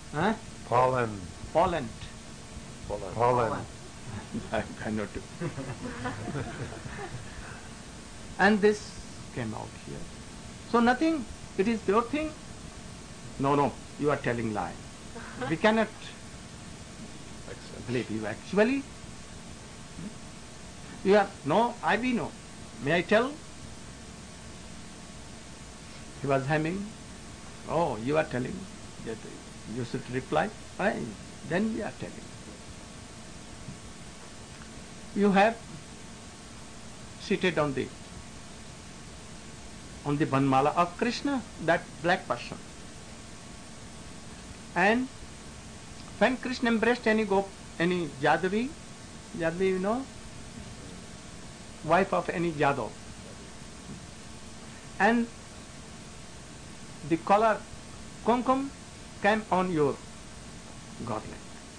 Huh? Pollen. Pollen. Pollen. I cannot do. And this came out here. So nothing, it is pure thing. No, no, you are telling lie. We cannot believe you actually. You are, no, I be no. May I tell? He was humming. Oh, you are telling that you should reply. Fine. Then we are telling. You have seated on the Vanmala of Krishna, that black person. And when Krishna embraced any Jadavi, you know, wife of any Jadav, and the color kumkum came on your goblet.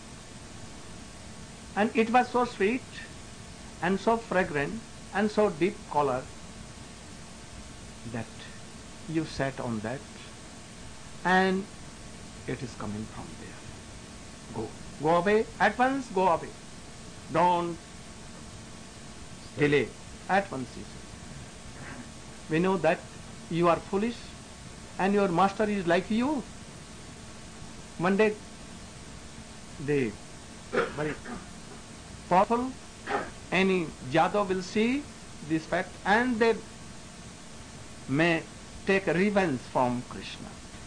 And it was so sweet and so fragrant and so deep color that you sat on that, and it is coming from there. Go away, at once go away. Don't delay, at once he said. We know that you are foolish and your master is like you. One day the very powerful, any Jadava will see this fact and they may take revenge from Krishna.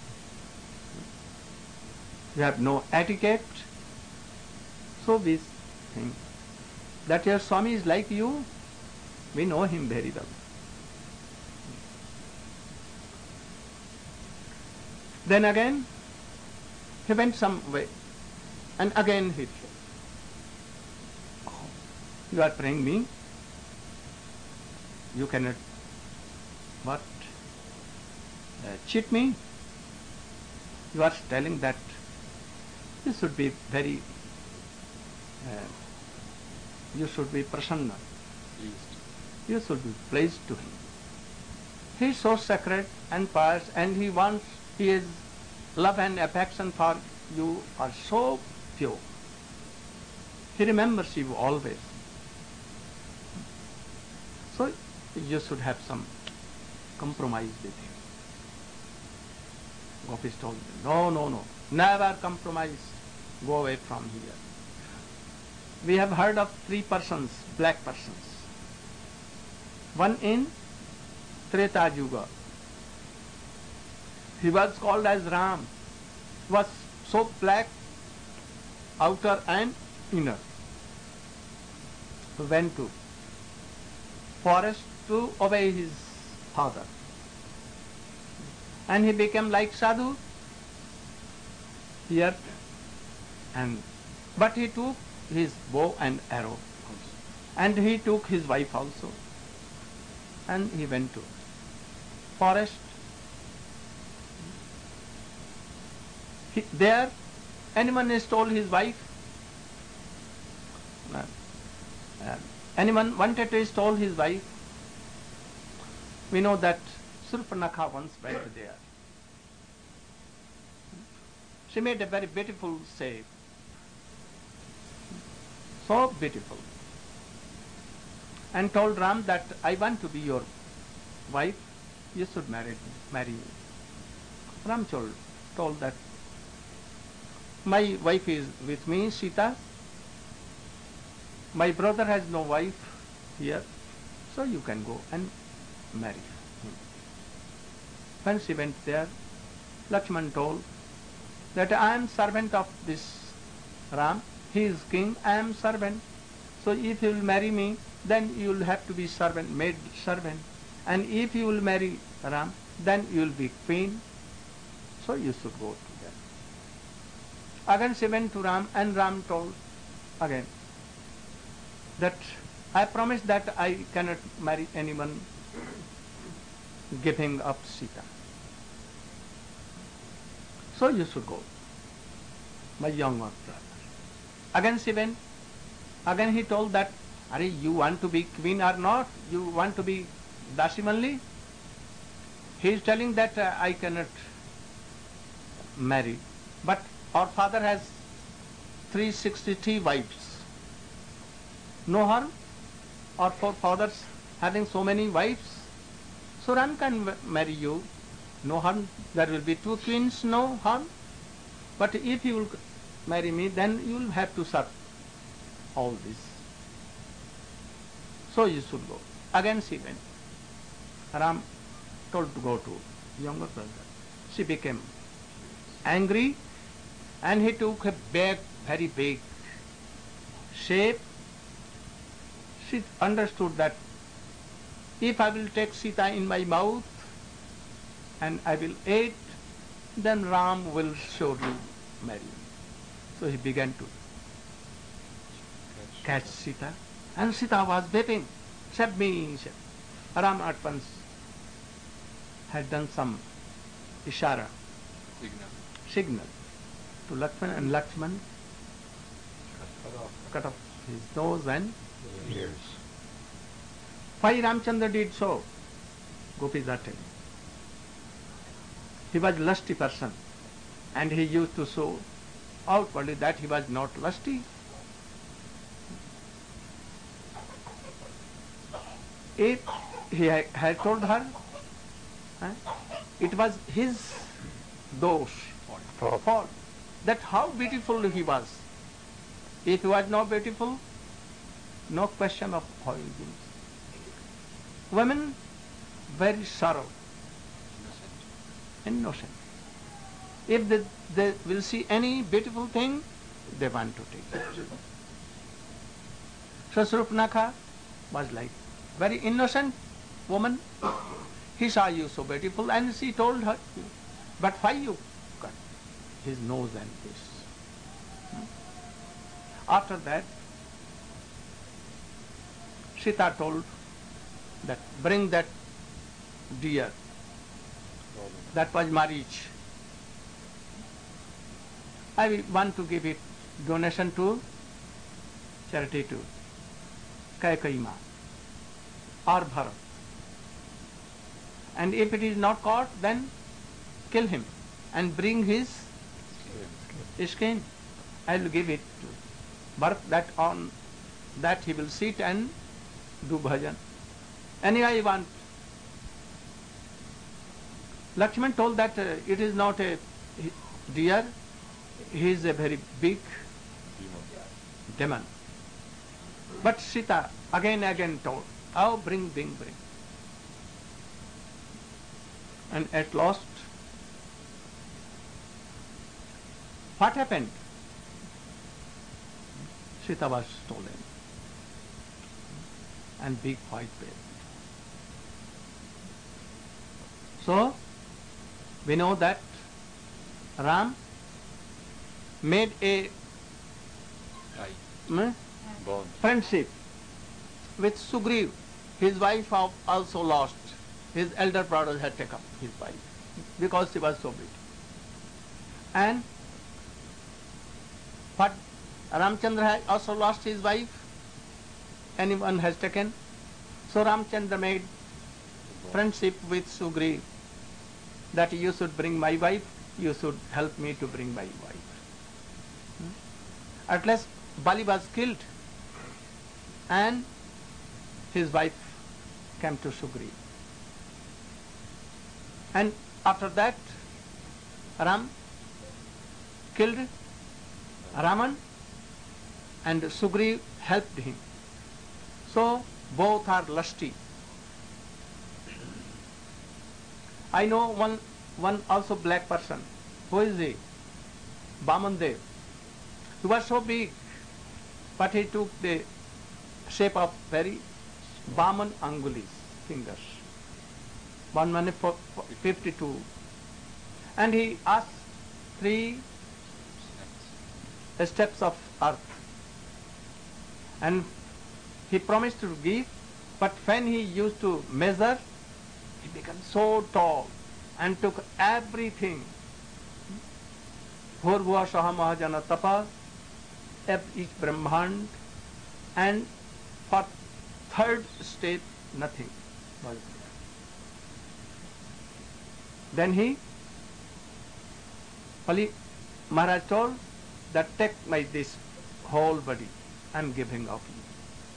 You have no etiquette. So we think that your Swami is like you. We know him very well. Then again, he went some way, and again he said, oh, you are praying me? You cannot, what, cheat me? You are telling that you should be very, you should be prasanna. You should be pleased to him. He is so sacred and pious, and he wants, his love and affection for you are so pure. He remembers you always. So you should have some compromise with him. Gopis told him, no, no, no, never compromise. Go away from here. We have heard of 3 persons, black persons. One in Treta Yuga. He was called as Ram. Was so black, outer and inner. He went to forest to obey his father. And he became like sadhu here. But he took his bow and arrow also. And he took his wife also. And he went to forest. There, anyone stole his wife? Anyone wanted to steal his wife? We know that Surpanakha once went there. She made a very beautiful shape. So beautiful. And told Ram that I want to be your wife. You should marry me. Ram told that my wife is with me, Sita. My brother has no wife here, so you can go and marry him. When she went there, Lakshman told that I am servant of this Ram. He is king, I am servant. So if you will marry me, then you will have to be servant, maid servant. And if you will marry Ram, then you will be queen. So you should go to them. Again she went to Ram, and Ram told again that I promise that I cannot marry anyone giving up Sita. So you should go, my younger brother. Again she went. Again he told that, Are you want to be queen or not? You want to be Dasimanli? He is telling that I cannot marry. But our father has 363 wives. No harm. Our forefathers having so many wives. So Ram can marry you. No harm. There will be 2 queens, no harm. But if you will marry me, then you will have to serve all this. So you should go. Again she went. Ram told to go to younger brother. She became angry and he took a big, very big shape. She understood that if I will take Sita in my mouth and I will eat, then Ram will surely marry me. So he began to catch Sita, and Sita was weeping. Save me, save. Ram at once had done some ishara, signal to Lakshman, and Lakshman cut off his nose and Ears. why Ramchandra did so? Gopis are telling. He was lusty person, and he used to show outwardly that he was not lusty. If he had told her, it was his dosh, fault, that how beautiful he was. If he was not beautiful, no question of oil beams. Women very sorrow, innocent. If they will see any beautiful thing, they want to take it. So Surupnakha was like very innocent woman. He saw you so beautiful and she told her, but why you cut his nose and this? After that, Sita told that bring that deer. That was marriage. I want to give it donation to charity to Kaikeyi Ma or Bharat. And if it is not caught, then kill him and bring his skin. I will give it to Bharat, that on that he will sit and do bhajan. Anyway, I want. Lakshman told that it is not a deer, he is a very big demon. But Sita again told, oh, bring. And at last, what happened? Sita was stolen and big white bear. So, we know that Ram made a Bond. friendship with Sugriv. His wife also lost. His elder brother had taken his wife because she was so big. And what Ramchandra had also lost his wife. Anyone has taken. So Ramchandra made friendship with Sugriv, that you should bring my wife, you should help me to bring my wife. At last Bali was killed and his wife came to Sugriv. And after that Ram killed Raman and Sugriv helped him. So both are lusty. I know one also black person. Who is he? Baman Dev. He was so big, but he took the shape of very Baman Angulis, fingers. 152. And he asked 3 steps of earth. And he promised to give, but when he used to measure, he became so tall and took everything. Bhurghuva Saha Mahajana Tapa, each Brahmand, and for 3rd step nothing was there. Then he Maharaj told that take my this whole body, I am giving of you.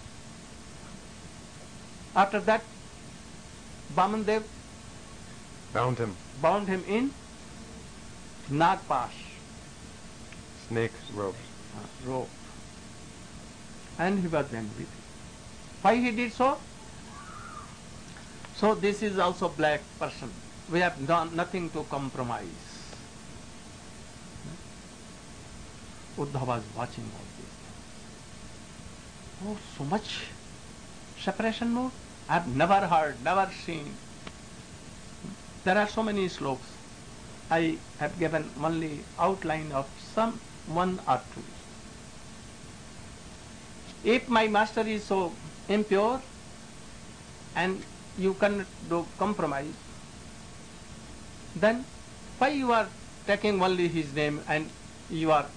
After that, Vamandev bound him in Nagpash, snake ropes. rope, and he was then with him. Why he did so? So this is also black person. We have done nothing to compromise. Uddhava was watching all this. Oh, so much separation mode? I have never heard, never seen. There are so many slokas. I have given only outline of some one or two. If my master is so impure and you cannot do compromise, then why you are taking only his name and you are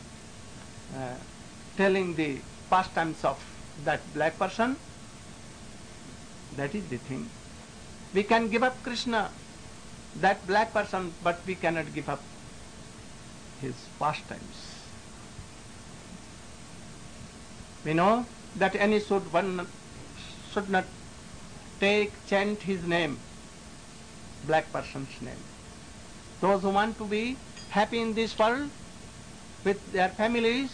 telling the pastimes of that black person? That is the thing. We can give up Krishna, that black person, but we cannot give up his pastimes. We know that one should not chant his name, black person's name. Those who want to be happy in this world with their families,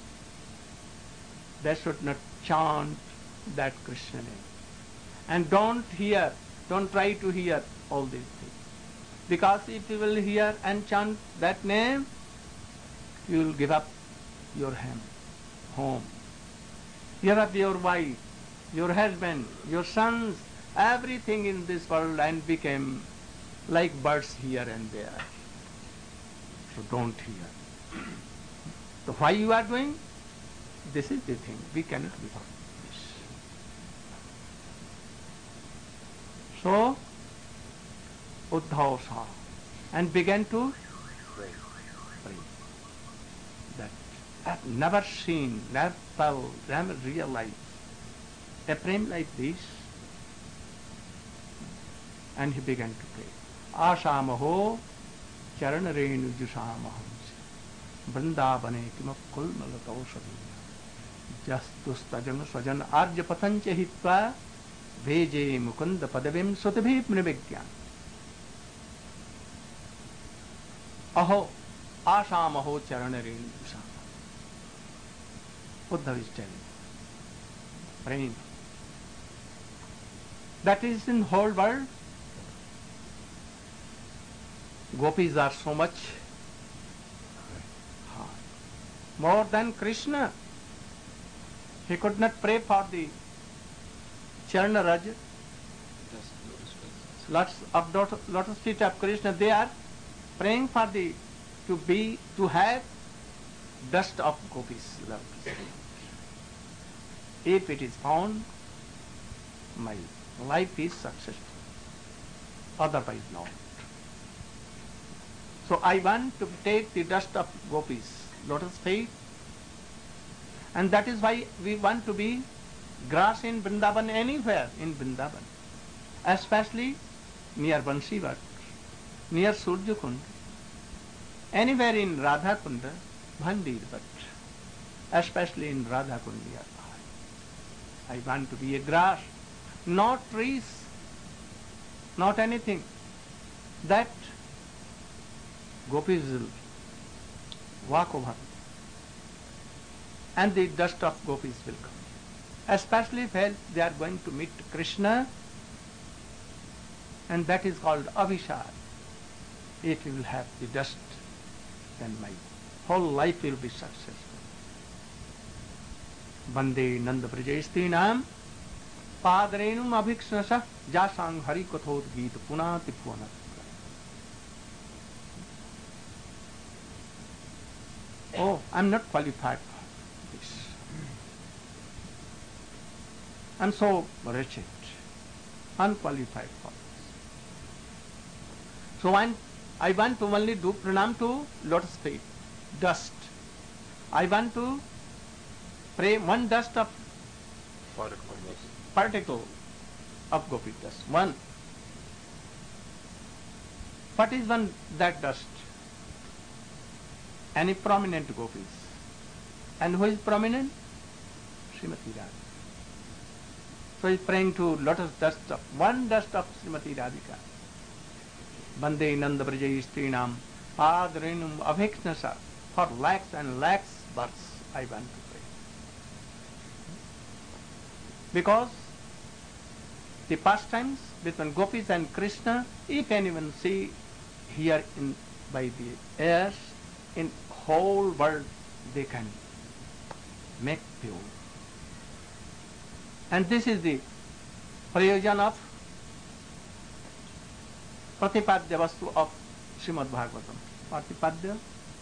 they should not chant that Krishna name. And don't try to hear all these things. Because if you will hear and chant that name, you will give up your home. Give up your wife, your husband, your sons, everything in this world, and became like birds here and there. So don't hear. So why you are doing? This is the thing. We cannot give up this. So Uddhava saw and began to pray. That I have never seen, never felt, never realized a prem like this. And he began to pray. Ashamaho charan renu jusamahamsi vrindavane kimap kulmalataushadina jastustajana swajan arja patancha hitva veje mukunda padavim sutibhi mnivigyan. Aho ashamaho charan renu jusamahamsi. Uddhava is telling, praying. That is in whole world. Gopis are so much more than Krishna. He could not pray for the Charana Raj, lots of lotus feet of Krishna. They are praying for to have dust of Gopis love. If it is found, my life is successful. Otherwise not. So I want to take the dust of Gopis, lotus feet, and that is why we want to be grass in Vrindavan, anywhere in Vrindavan, especially near Bansivat, near Surya Kund, anywhere in Radha Kunda, Bhandir, but especially in Radha Kund nearby. I want to be a grass, not trees, not anything. That Gopis will walk over, and the dust of Gopis will come. Especially if they are going to meet Krishna, and that is called Abhishek. If you will have the dust, then my whole life will be successful. Bande Nanda Prajayastinam Padrenum Abhiksnasa Jasang Hari Kathod Gita Punati Punat. Oh, I am not qualified for this. I am so wretched, unqualified for this. So I want to only do pranam to lotus feet, dust. I want to pray one dust of particle of gopi dust. One. What is that dust? any prominent gopis. And who is prominent? Srimati Radhika. So he is praying to lotus dust of one dust of Srimati Radhika. Bande Nanda Braja Strinam Padrinum Aveknasa. For lakhs and lakhs births I want to pray. Because the pastimes between gopis and Krishna, if anyone see here by the ears, in whole world they can make pure. And this is the prayojan of Pratipadya Vastu of Srimad Bhagavatam. Pratipadya?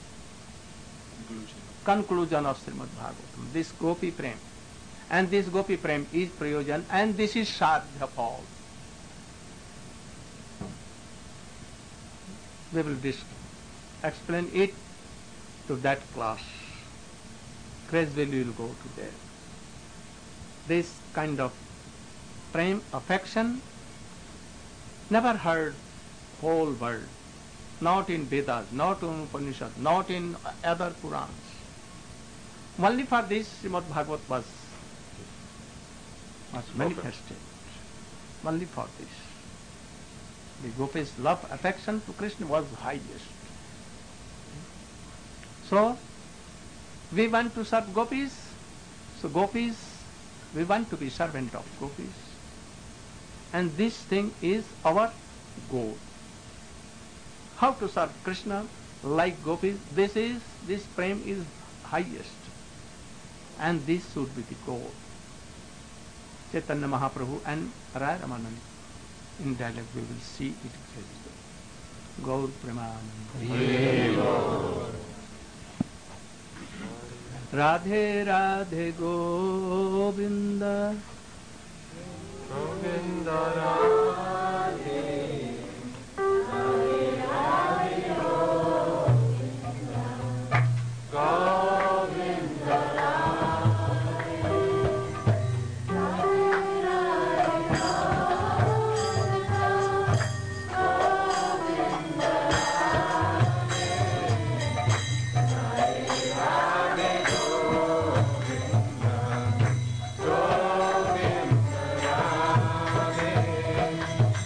Conclusion of Srimad Bhagavatam. This Gopi Prem. And this Gopi Prem is prayojan, and this is Sadhya Pal. We will explain it to that class. Gradually we will go to there. This kind of prem, affection, never heard whole world. Not in Vedas, not in Upanishads, not in other Purans. Only for this Srimad Bhagavat was manifested. Only for this. The gopis' love, affection to Krishna was highest. So, we want to serve gopis. So gopis, we want to be servant of gopis. And this thing is our goal. How to serve Krishna like gopis? This prem is highest. And this should be the goal. Chaitanya Mahaprabhu and Rai Ramanand. In dialogue we will see it clearly. Gaur Premanand. Radhe Radhe Govinda. Govinda Radhe. Radhe Radhe Govinda. Govinda Radhe. Radhe Radhe Govinda. Govinda Radhe. Radhe Radhe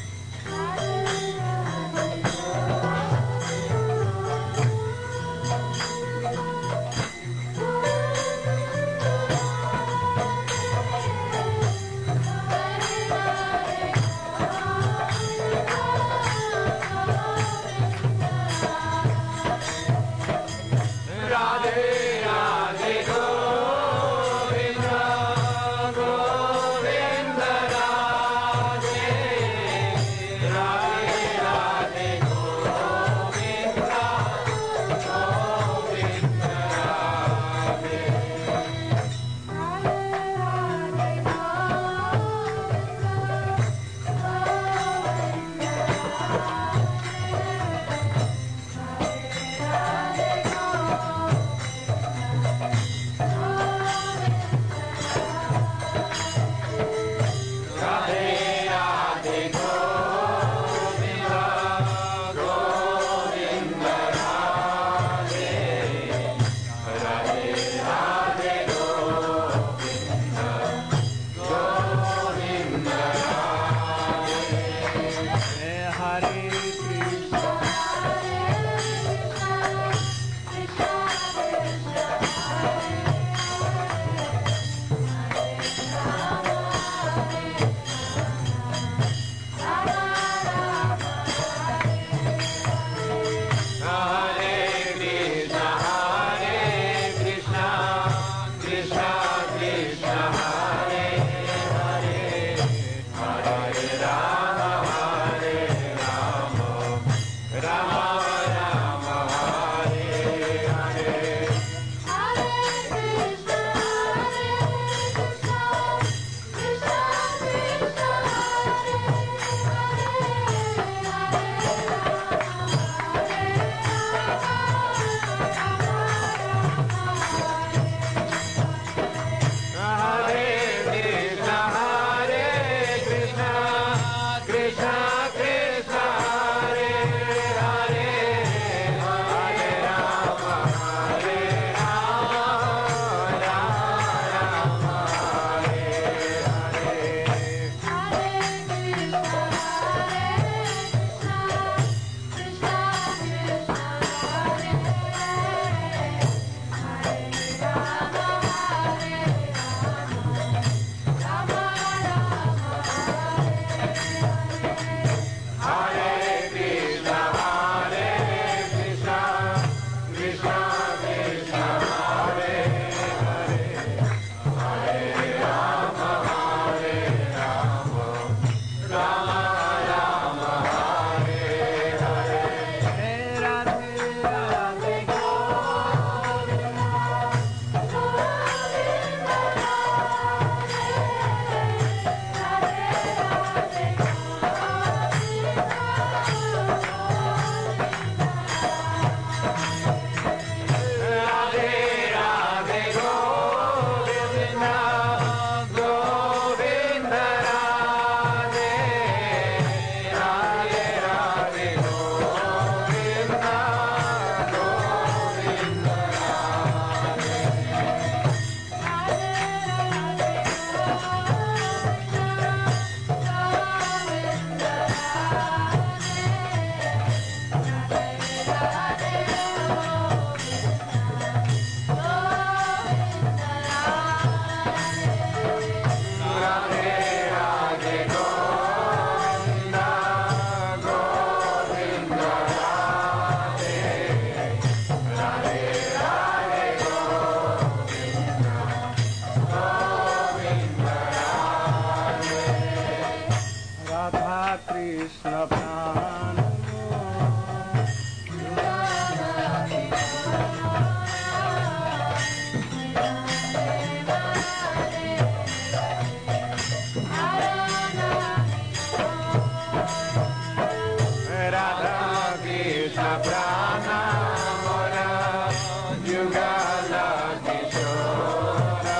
प्राण मोरा युगल किशोर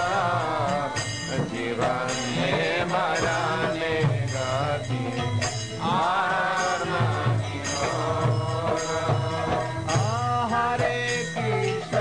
जीवन में मरने गति आरम किशोर हरे Krishna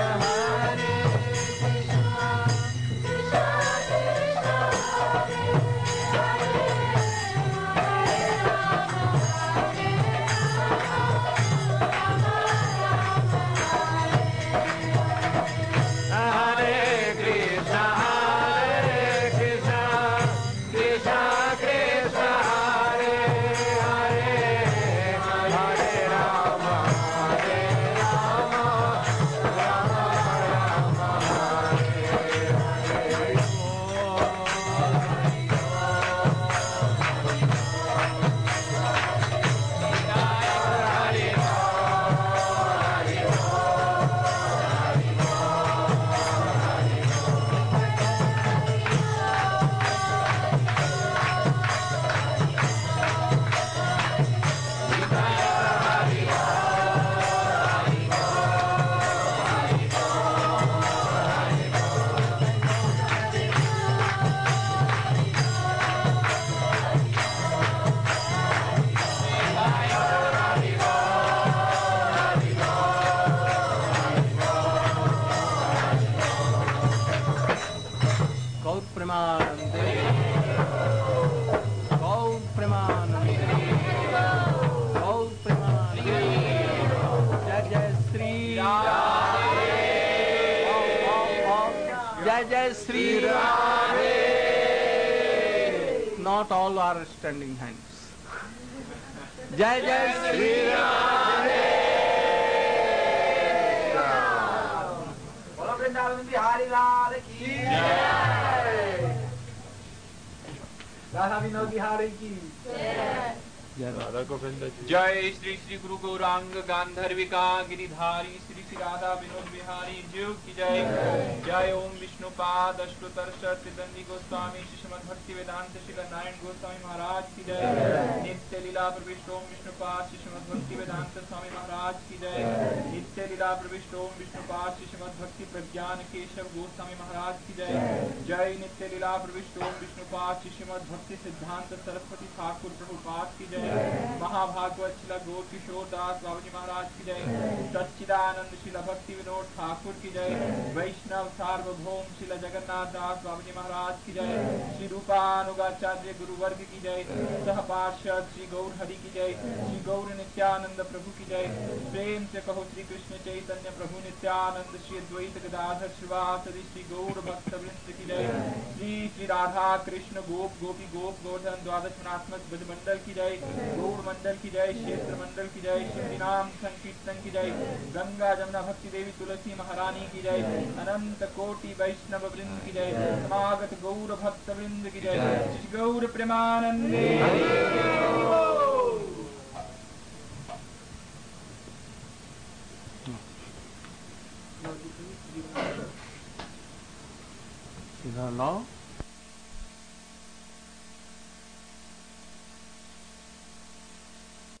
Jai Sri Radhe. Not all are standing hands. Jai Jai Sri Radhe. बोलो वृंदावन बिहारी लाल की जय। राधा विनोद बिहारी की राधा गोविंद जी। जय श्री श्री गुरु गौरांग गांधर्विका गिरिधारी श्री श्री राधा विनोद बिहारी जीव की जय। जय ओम विष्णुपाद अष्टोत्तर त्रिदंडी गोस्वामी श्रीमद भक्ति वेदांत श्री नारायण गोस्वामी महाराज की जय। नित्य लीला प्रविष्ट ओम विष्णुपाद श्रीमद भक्ति वेदांत स्वामी महाराज की जय। नित्य लीला प्रविष्ट ओम विष्णुपाद श्रीमद भक्ति प्रज्ञान केशव गोस्वामी महाराज की जय। जय नित्य लीला प्रविष्ट ओम विष्णुपाद श्रीमद भक्ति सिद्धांत सरस्वती ठाकुर प्रभुपाद की जय। महाभागवत शिला गौर किशोर दास बाबूजी महाराज की जय। सच्चिदानंद शिला भक्ति विनोद ठाकुर की जय। वैष्णव सार्वभौम शिला जगन्नाथ दास बाबूजी महाराज की जय। श्री रूपानुगाचार्य गुरु वर्ग की जय। सह पार्षद श्री गौर हरि की जय। श्री गौर नित्यानंद प्रभु की जय। प्रेम से कहो श्री कृष्ण चैतन्य प्रभु नित्यानंद श्री अद्वैत गदाधर श्रीवासदि श्री गौर भक्त वृंद की जय। श्री श्री राधा कृष्ण गोप गोपी गोप गोवर्धन द्वादश गुणात्मक ब्रज मंडल की जय। गौड़ मंडल की जय। क्षेत्र मंडल की जय। शिव नाम संकीर्तन की जय। गंगा जमुना भक्ति देवी तुलसी महारानी की जय। अनंत कोटि वैष्णव वृंद की जय। समागत गौर भक्त वृंद की जय। श्री गौर प्रेमानंदे। Now